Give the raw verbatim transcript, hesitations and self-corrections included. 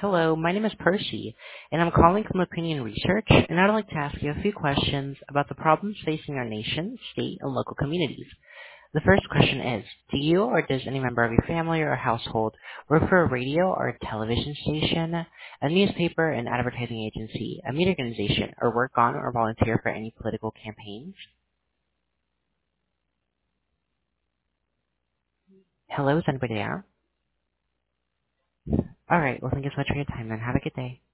Hello, my name is Percy, and I'm calling from Opinion Research, and I'd like to ask you a few questions about the problems facing our nation, state, and local communities. The first question is, do you or does any member of your family or household work for a radio or a television station, a newspaper, an advertising agency, a media organization, or work on or volunteer for any political campaigns? Hello, is anybody there? All right, well, thank you so much for your time, and have a good day.